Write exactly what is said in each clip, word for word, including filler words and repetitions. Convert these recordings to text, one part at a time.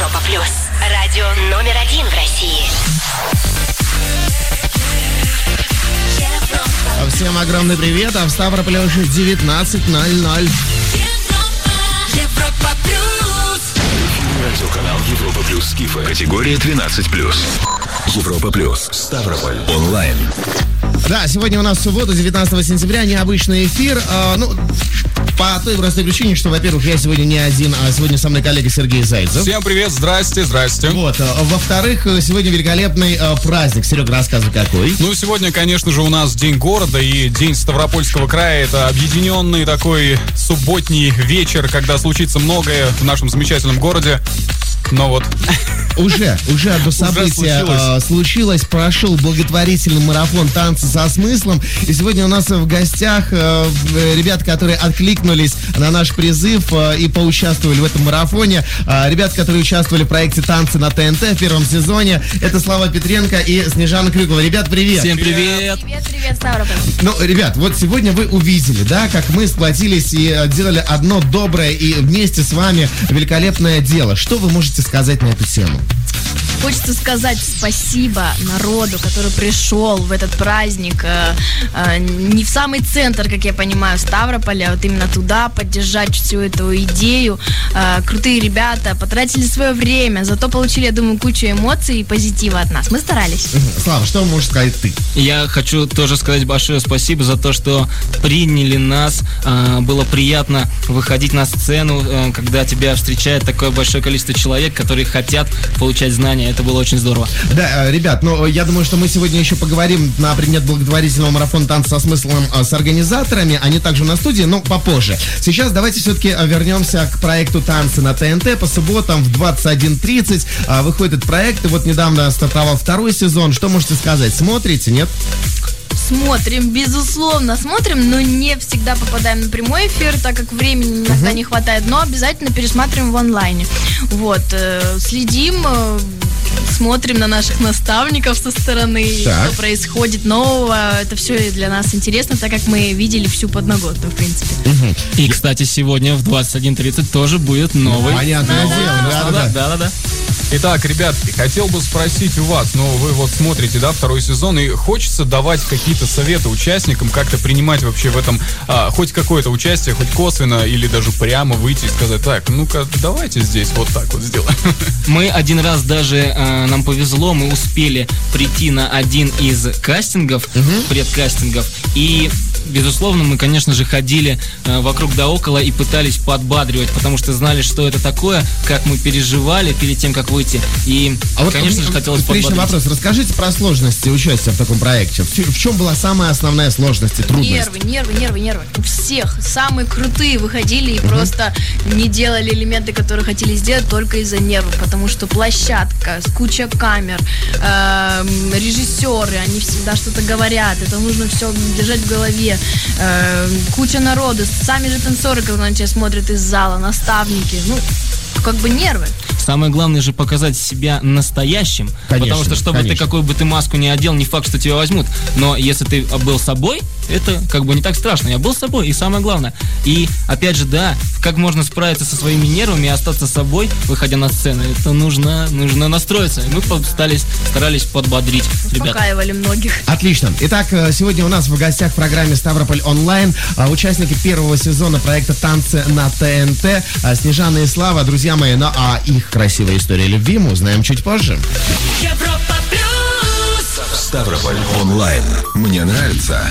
Европа плюс. Радио номер один в России. Всем огромный привет, а в Ставрополе уже девятнадцать ноль ноль. Европа плюс. Радиоканал Европа плюс Скифа. Категория двенадцать плюс. Европа плюс. Ставрополь. Онлайн. Да, сегодня у нас суббота, девятнадцатого сентября, необычный эфир. Э, ну, по той простой причине, что, во-первых, я сегодня не один, а сегодня со мной коллега Сергей Зайцев. Всем привет, здрасте, здрасте. Вот, э, во-вторых, сегодня великолепный э, праздник. Серега, рассказывай, какой. Ну, сегодня, конечно же, у нас День города и День Ставропольского края. Это объединенный такой субботний вечер, когда случится многое в нашем замечательном городе. Но вот... Уже, уже одно событие случилось. э, случилось. Прошел благотворительный марафон «Танцы со смыслом». И сегодня у нас в гостях э, ребята, которые откликнулись на наш призыв э, и поучаствовали в этом марафоне. Э, ребята, которые участвовали в проекте «Танцы на ТНТ» в первом сезоне. Это Слава Петренко и Снежана Крюкова. Ребят, привет! Всем привет! Привет, привет, Ставрополь. Ну, ребят, вот сегодня вы увидели, да, как мы сплотились и э, делали одно доброе и вместе с вами великолепное дело. Что вы можете сказать на эту тему? Хочется сказать спасибо народу, который пришел в этот праздник э, э, не в самый центр, как я понимаю, Ставрополя, а вот именно туда, поддержать всю эту идею. Э, крутые ребята потратили свое время, зато получили, я думаю, кучу эмоций и позитива от нас. Мы старались. Слава, что можешь сказать ты? Я хочу тоже сказать большое спасибо за то, что приняли нас. А, было приятно выходить на сцену, а, когда тебя встречает такое большое количество человек, которые хотят получать знания. Это было очень здорово. Да, ребят, ну, я думаю, что мы сегодня еще поговорим на предмет благотворительного марафона «Танцы со смыслом» с организаторами. Они также на студии, но попозже. Сейчас давайте все-таки вернемся к проекту «Танцы на ТНТ». По субботам в двадцать один тридцать выходит этот проект. И вот недавно стартовал второй сезон. Что можете сказать? Смотрите, нет? Смотрим, безусловно, смотрим, но не всегда попадаем на прямой эфир, так как времени иногда uh-huh. не хватает, но обязательно пересматриваем в онлайне. Вот, э, следим, э, смотрим на наших наставников со стороны, так. Что происходит нового. Это все для нас интересно, так как мы видели всю подноготную, в принципе. Uh-huh. И, кстати, сегодня в двадцать один тридцать тоже будет новый. Понятное дело, да-да-да. Да-да-да. Итак, ребятки, хотел бы спросить у вас, ну, вы вот смотрите, да, второй сезон, и хочется давать какие-то советы участникам, как-то принимать вообще в этом а, хоть какое-то участие, хоть косвенно, или даже прямо выйти и сказать, так, ну-ка, давайте здесь вот так вот сделаем. Мы один раз даже, э, нам повезло, мы успели прийти на один из кастингов, угу. предкастингов, и... Безусловно, мы, конечно же, ходили э, вокруг да около и пытались подбадривать, потому что знали, что это такое, как мы переживали перед тем, как выйти. И, а вот, конечно же, хотелось подбодрить. Вопрос. Расскажите про сложности участия в таком проекте. В, в чем была самая основная сложность и трудность? Нервы, нервы, нервы, нервы. У всех. Самые крутые выходили и uh-huh. просто не делали элементы, которые хотели сделать, только из-за нервов. Потому что площадка, куча камер, э, режиссеры, они всегда что-то говорят. Это нужно все держать в голове. Э, куча народу, сами же танцоры, когда на тебя смотрят из зала, наставники, ну, как бы нервы. Самое главное же показать себя настоящим, конечно, потому что чтобы конечно. ты какую бы ты маску не одел, не факт, что тебя возьмут, но если ты был собой, это как бы не так страшно. Я был собой, и самое главное. И опять же, да, как можно справиться со своими нервами и остаться собой, выходя на сцену, это нужно, нужно настроиться. И мы постарались, старались подбодрить ребят. Успокаивали многих. Отлично. Итак, сегодня у нас в гостях в программе «Ставрополь онлайн» участники первого сезона проекта «Танцы на ТНТ» Снежана и Слава. Друзья мои, ну а их красивая история любви мы узнаем чуть позже. Европа плюс. Ставрополь онлайн. Мне нравится.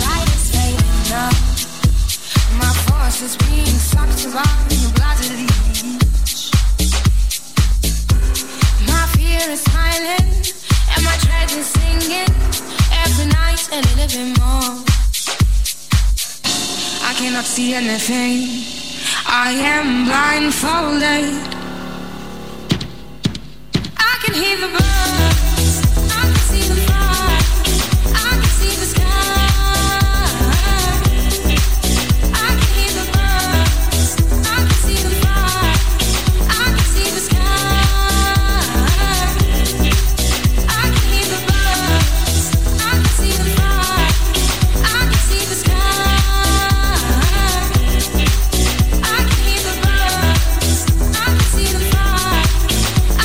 I am blindfolded. I can hear the birds. I can see the fire. I can see the sky. I can hear the birds. I can see the fire. I can see the sky. I can hear the birds. I can see the fire. I can see the sky. I can hear the birds. I can see the fire.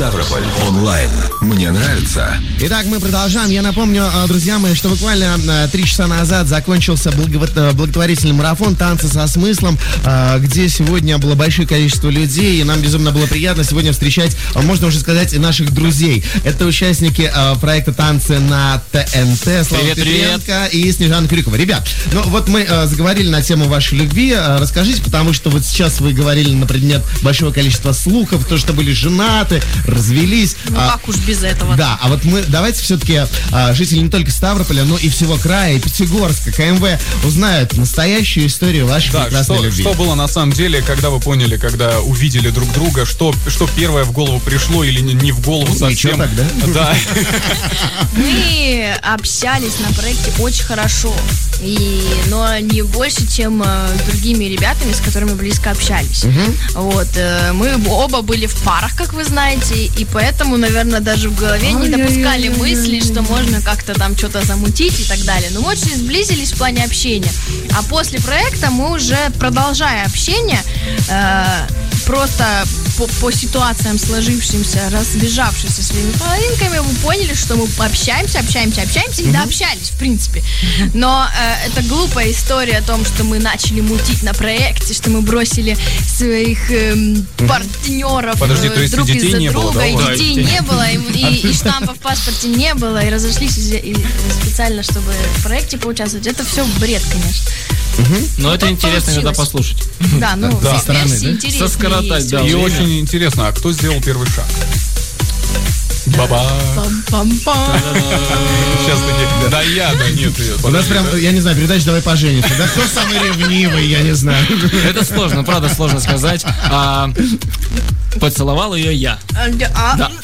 Ставрополь онлайн. Мне нравится. Итак, мы продолжаем. Я напомню, э, друзья мои, что буквально э, три часа назад закончился благо- э, благотворительный марафон «Танцы со смыслом», э, где сегодня было большое количество людей, и нам безумно было приятно сегодня встречать, э, можно уже сказать, и наших друзей. Это участники э, проекта «Танцы на ТНТ». Слава Привет, Петренко и Снежана Крюкова. Ребят, ну вот мы э, заговорили на тему вашей любви. Э, расскажите, потому что вот сейчас вы говорили на предмет большого количества слухов, то, что были женаты, развелись. Ну А, как уж без этого. да, а вот мы давайте все-таки а, жители не только Ставрополя, но и всего края, и Пятигорска, КМВ узнают настоящую историю вашей Да, прекрасной что, любви. что было на самом деле, когда вы поняли, когда увидели друг друга, что, что первое в голову пришло или не, не в голову совсем? Ничего так, да? Да. Мы общались на проекте очень хорошо. И, но не больше, чем э, с другими ребятами, с которыми близко общались. Вот, э, мы оба были в парах, как вы знаете, и поэтому, наверное, даже в голове не допускали мысли, что можно как-то там что-то замутить и так далее. Но мы очень сблизились в плане общения. А после проекта мы уже, продолжая общение, э, просто по, по ситуациям сложившимся, разбежавшись со своими половинками, мы поняли, что мы общаемся, общаемся, общаемся и дообщались, в принципе. Но э, это глупая история о том, что мы начали мутить на проекте, что мы бросили своих эм, партнеров Подожди, э, то есть друг детей из-за не было, друга, да, и у вас? детей не было, и, и- и штампа в паспорте не было, и разошлись из- и- специально, чтобы в проекте поучаствовать. Это все бред, конечно. Но это так интересно иногда получилось. послушать. Да, ну, Да. все Со стороны, версии да? интереснее Соскоротать, есть. да. И время. очень интересно, а кто сделал первый шаг? Баба. Пам-пам-пам. Сейчас такие. Да я, да нет. У нас прям, я не знаю, передача «Давай поженимся». Да кто самый ревнивый, я не знаю. Это сложно, правда сложно сказать. А, поцеловал ее я. А, Да.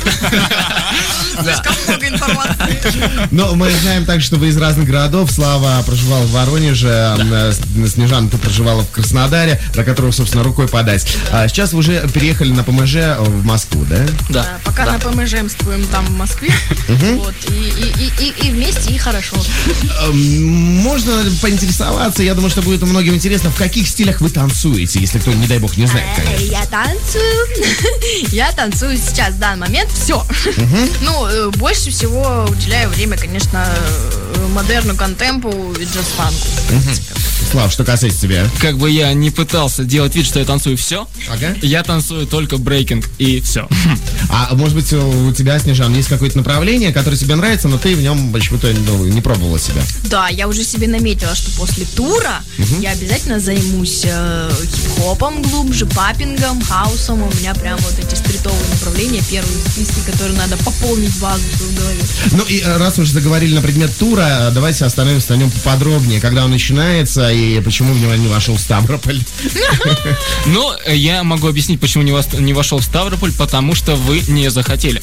Слишком много информации. Но мы знаем также, что вы из разных городов. Слава проживал в Воронеже, э, Снежана, ты проживала в Краснодаре, до которого, собственно, рукой подать. А сейчас вы уже переехали на ПМЖ в Москву, да? Да. Да, пока на ПМЖемствуем там в Москве. Вот, и, и- и- и- и вместе, и хорошо. Эм, Можно поинтересоваться, я думаю, что будет многим интересно, в каких стилях вы танцуете, если кто, не дай бог, не знает, конечно. Я танцую. Я танцую сейчас, в данный момент, все. Ну, э, больше всего уделяю время, конечно, э, модерну, контемпу и джаз-фанку. Слав, что касается тебя? Как бы я не пытался делать вид, что я танцую все, Ага. я танцую только брейкинг и все. А может быть, у тебя, Снежан, есть какое-то направление, которое тебе нравится, но ты в нем почему-то ну, не пробовала себя? Да, я уже себе наметила, что после тура я обязательно займусь э, хип-хопом глубже, паппингом, хаусом. У меня прям вот эти стритовые направления, первые списки, которые надо пополнить базу в голове. Ну и э, раз уж заговорили на предмет тура, давайте остановимся на нем поподробнее, когда он начинается и почему в него не вошел Ставрополь. Ну, э, я могу объяснить, почему не, вас- не вошел в Ставрополь, потому что вы не захотели.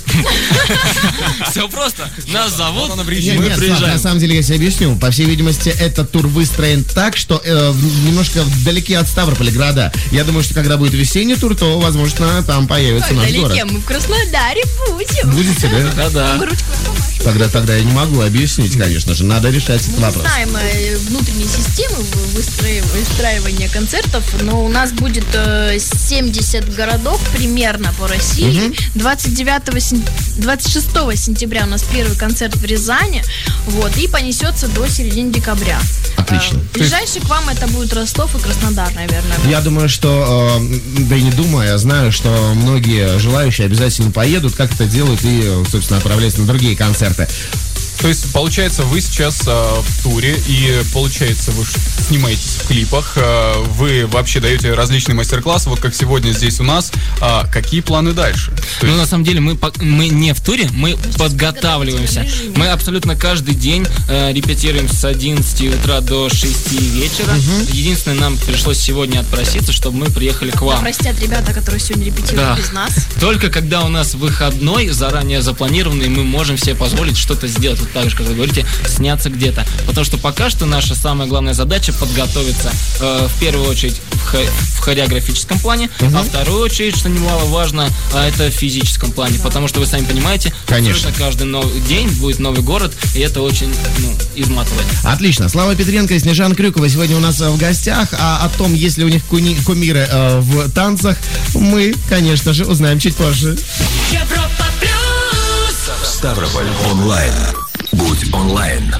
Все просто. Нас зовут, Нет, мы нет, Слав, на приезжаем. самом деле я тебе объясню. По всей видимости, этот тур выстроен так, что э, немножко вдалеке от Ставрополя города. Я думаю, что когда будет весенний тур, то, возможно, там появится Ой, наш вдалеке, город. мы в Краснодаре будем. Будете, да? Да-да. Мы ручкой помашем. Тогда, тогда я не могу объяснить, конечно же. Надо решать этот Мы не вопрос. знаем э, внутренней системы выстрои- выстраивания концертов, но у нас будет э, семьдесят городов примерно по России. двадцать девятого, сен- двадцать шестого сентября у нас первый концерт в Рязани, вот, и понесется до середины декабря. Отлично. Э, ближайший к вам это будет Ростов и Краснодар, наверное. Я думаю, что, э, да и не думаю, я знаю, что многие желающие обязательно поедут, как это делают и, э, собственно, отправляются на другие концерты. То есть, получается, вы сейчас а, в туре, и, получается, вы ш- снимаетесь в клипах, а, вы вообще даете различные мастер-классы, вот как сегодня здесь у нас. А какие планы дальше? То Ну, есть, на самом деле, мы, по- мы не в туре, мы подготавливаемся. Мы абсолютно каждый день э, репетируем с одиннадцати утра до шести вечера. Единственное, нам пришлось сегодня отпроситься, чтобы мы приехали к вам. Простят ребята, которые сегодня репетируют Да. без нас. Только когда у нас выходной, заранее запланированный, мы можем себе позволить что-то сделать. вот так же, как вы говорите, сняться где-то. Потому что пока что наша самая главная задача подготовиться э, в первую очередь в, хо- в хореографическом плане, Мгм. а в вторую очередь, что немаловажно, а это в физическом плане. Потому что вы сами понимаете, Конечно. абсолютно каждый новый день будет новый город, и это очень ну, изматывает. Отлично. Слава Петренко и Снежана Крюкова сегодня у нас э, в гостях. А о том, есть ли у них куни- кумиры э, в танцах, мы, конечно же, узнаем чуть позже. Европа плюс. Ставрополь онлайн. Будь онлайн.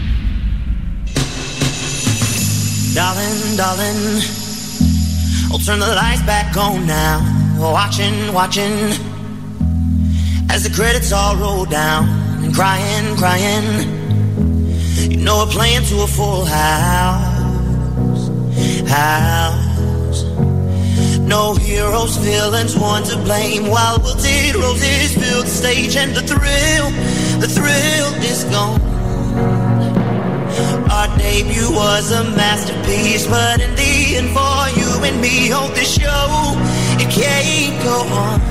Darling, darling, I'll turn the lights back on now. Watching, watching, as the credits all roll down. And crying, crying, you know we're playing to a full house, house. No heroes, villains, one to blame. While wilted roses fill the stage, and the thrill, the thrill is gone. Our debut was a masterpiece, but in the end, for you and me, on this show, it can't go on.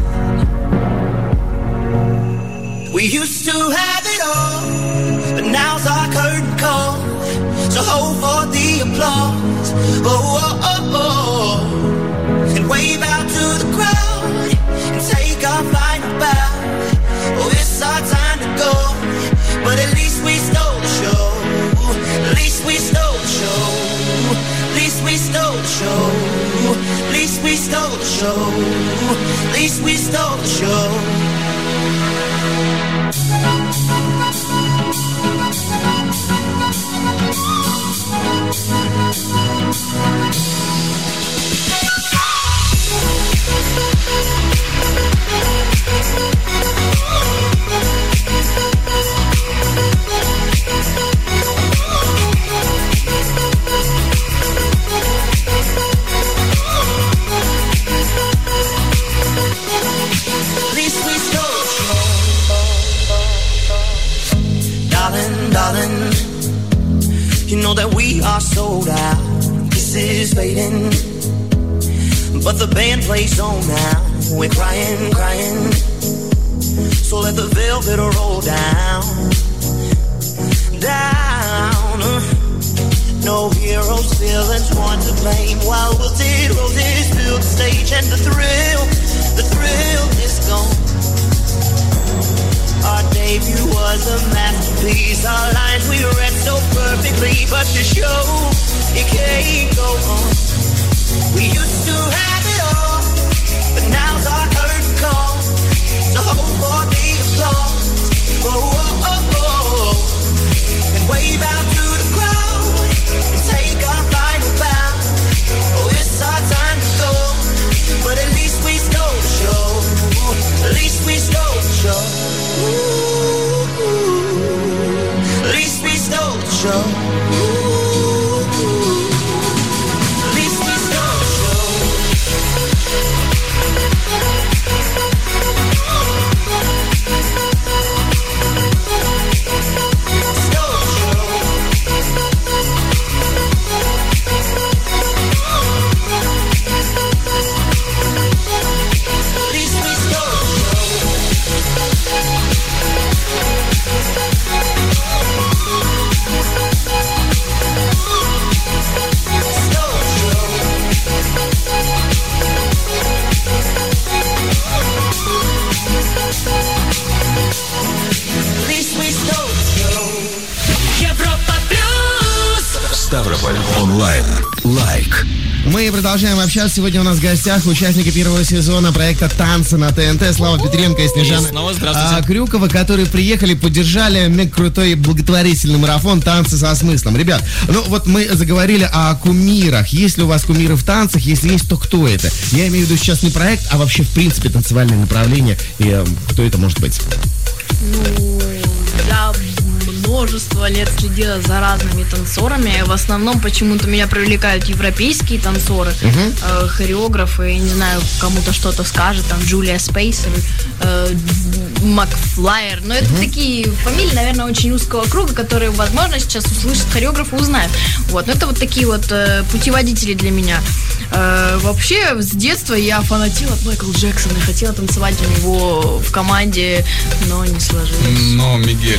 We used to have it all, but now's our curtain call. So hold for the applause, oh, oh, oh, oh. And wave out to the crowd, and take our final bow. Oh, it's our time to go, but at least we stole the show. At least we stole the show. At least we stole the show. At least we stole the show. At least we stole the show. At least we stole the show. Darling, darling, you know that we are sold out. This is fading, but the band plays on now. We're crying, crying, so let the velvet roll down, down. No heroes, villains, one to blame. While wilted roses fill the stage, and the thrill, the thrill is gone. Our debut was a masterpiece. Our lines we read so perfectly, but the show, it can't go on. We used to have it all, but now's our curtain call. So hold for the applause, oh, oh, oh, oh. And wave out to the crowd, and take our final bow. Oh, it's our time to go, but at least we stole the show. At least we stole the show. Ooh, at least we stole the show. Ooh, at least we stole the show. Stole the show. At least we stole the show. Stole the show. At least we stole the show. Европа плюс. Ставрополь онлайн. Лайк. Мы продолжаем общаться. Сегодня у нас в гостях участники первого сезона проекта «Танцы на ТНТ» Слава Петренко и Снежана И снова здравствуйте. а, Крюкова, которые приехали, поддержали мега крутой благотворительный марафон «Танцы со смыслом». Ребят, ну вот мы заговорили о кумирах. Есть ли у вас кумиры в танцах? Если есть, то кто это? Я имею в виду сейчас не проект, а вообще в принципе танцевальное направление. И э, кто это может быть? Ну, я множество лет следила за разными танцорами. В основном почему-то меня привлекают европейские танцоры, э, хореографы, я не знаю, кому-то что-то скажет, там Джулия Спейсер, э, Макфлайер. Но это такие фамилии, наверное, очень узкого круга, которые, возможно, сейчас услышат хореографы, узнают. Вот. Но это вот такие вот э, путеводители для меня. Э, вообще, с детства я фанатела от Майкла Джексона и хотела танцевать у него в команде, но не сложилось. Но Мигель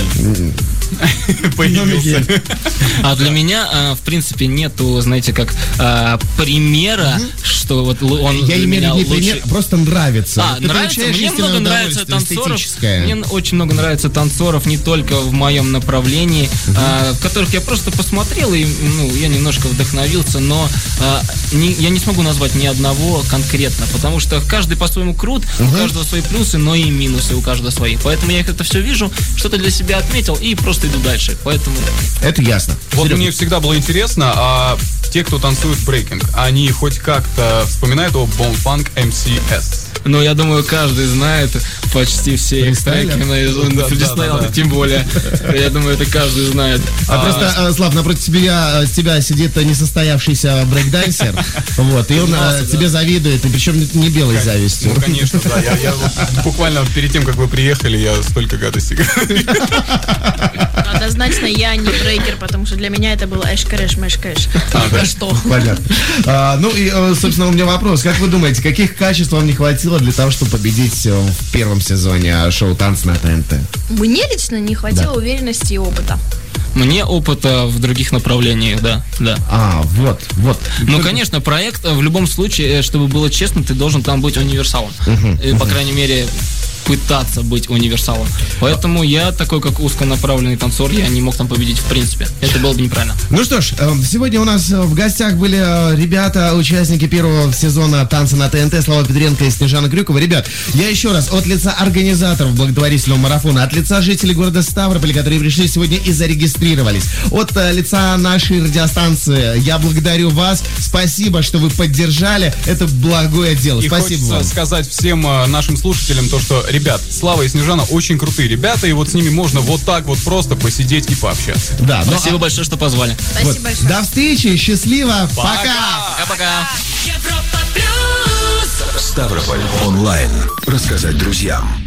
появился. А для меня, а, в принципе, нету, знаете, как а, примера, что вот л- он Я для имею меня в виду не лучше. пример, просто нравится. А, Ты нравится, получаешь мне истинное много нравится удовольствие, танцоров. эстетическое. Мне очень много нравится танцоров, не только в моем направлении, а, которых я просто посмотрел и ну, я немножко вдохновился, но а, не- я не смогу назвать ни одного конкретно, потому что каждый по-своему крут, у каждого свои плюсы, но и минусы у каждого свои. Поэтому я их это все вижу, что-то для себя отметил и просто иду дальше. Поэтому Это ясно. Вот Серега. мне всегда было интересно, а те, кто танцует брейкинг, они хоть как-то вспоминают о Bone Funk эм си эс? Ну, я думаю, каждый знает почти все их Фристайлер? треки, наизусть. Да, да, Фристайл, да, да. тем более. Я думаю, это каждый знает. А просто, а, Слав, напротив тебя, с тебя сидит несостоявшийся брейкдансер, вот, и он а, тебе завидует, и причем не- не белой завистью. Ну, конечно, да. Я, я вот буквально перед тем, как вы приехали, я столько гадостей говорил. Однозначно я не брейкер, потому что для меня это был эш-крэш, мэш-кэш. Да что? Понятно. А, ну и, э, собственно, у меня вопрос. Как вы думаете, каких качеств вам не хватило для того, чтобы победить э, в первом сезоне шоу «Танцы на ТНТ»? Мне лично не хватило уверенности и опыта. Мне опыта в других направлениях, да, да. А, вот, вот. Ну, конечно, проект э, в любом случае, э, чтобы было честно, ты должен там быть универсалом. И, по крайней мере, пытаться быть универсалом. Поэтому я такой, как узконаправленный танцор, я не мог там победить в принципе. Это было бы неправильно. Ну что ж, э, сегодня у нас э, в гостях были э, ребята, участники первого сезона «Танцы на ТНТ», Слава Петренко и Снежана Крюкова. Ребят, я еще раз от лица организаторов благотворительного марафона, от лица жителей города Ставрополя, которые пришли сегодня и зарегистрировались, от э, лица нашей радиостанции, я благодарю вас. Спасибо, что вы поддержали это благое дело. И Спасибо хочется вам. сказать всем э, нашим слушателям то, что, ребят, Слава и Снежана очень крутые ребята, и вот с ними можно вот так вот просто посидеть и пообщаться. Да, ну, Спасибо большое, что позвали. Спасибо вот. большое. До встречи, счастливо, пока! Пока-пока. Европа плюс. Ставрополь онлайн. Рассказать друзьям.